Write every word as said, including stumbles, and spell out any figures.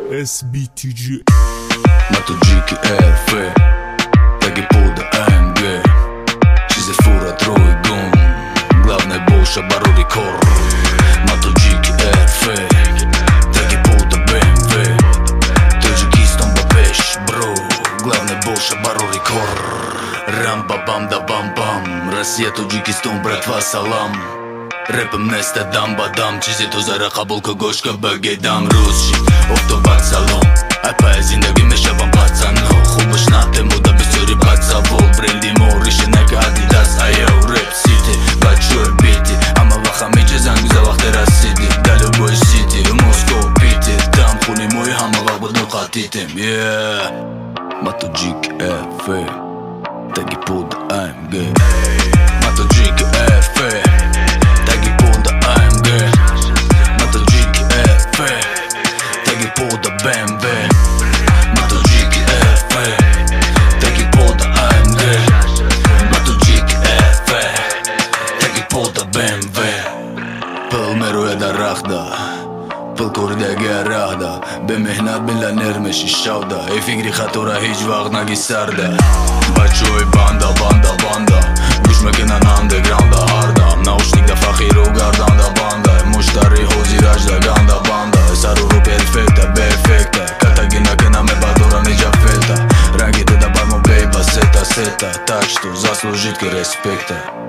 эс би ти джи. Мотоджики эр эф, так и под а эм гэ. Чизе фура тройгон, главное больше бару рекорд. Мотоджики эр эф, так и под бэ эм вэ. Таджикистан бабеш, бро, главное больше бару рекорд. Рам-ба-бам да бам-бам, Россия, Таджикистан, братва, салам. Рэпом несте дам-бадам, чизи то зара қабулка гошка бэгедам. Русчик, автобат салон, ай пай зиндаги мешавам пацано. Хубаш на тему да бисёри пацавол. Бренди мориши нека адидас, айоу рэп сити. Большой бити, ама ваха мече зангуза вахте расиди. Да любой сити, Москва, Питер, там хуни мой хама вах буд нукатитим. Мотоджики эр эф, так и под а эм гэ. Мотоджики эр эф, бэ эм вэ. Мотоджики эр эф, так и под а эм гэ. Мотоджики эр эф, так и под бэ эм вэ. Пыл меруя да рахда, пыл курдеги арахда. Бемехнат миллионер меши шавда. И фигри хатура хич вақ наги сарда. Большой банда, банда, банда. Гуш мекенан андеграунда харда. Наушник да фахиру гардан да банда. Муштари хози ражда ганда банда. Саруру перфекта, бефекта. Катагина кена ме бадура не джафета. Ранги да бармо бейба, сета, сета. Так что заслужит респекта.